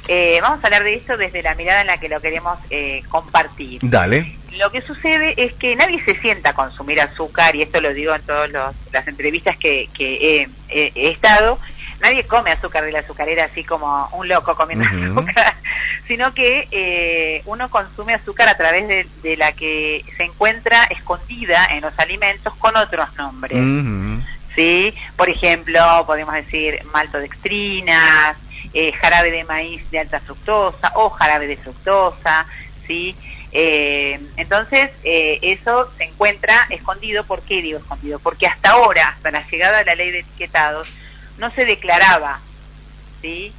Vamos a hablar de esto desde la mirada en la que lo queremos compartir. Dale. Lo que sucede es que nadie se sienta a consumir azúcar, y esto lo digo en todas las entrevistas que he estado. Nadie come azúcar de la azucarera así como un loco comiendo azúcar, sino que uno consume azúcar a través de la que se encuentra escondida en los alimentos con otros nombres. ¿Sí? Por ejemplo, podemos decir maltodextrinas, jarabe de maíz de alta fructosa o jarabe de fructosa, ¿sí? Entonces, eso se encuentra escondido. ¿Por qué digo escondido? Porque hasta ahora, hasta la llegada de la ley de etiquetados, no se declaraba, ¿sí?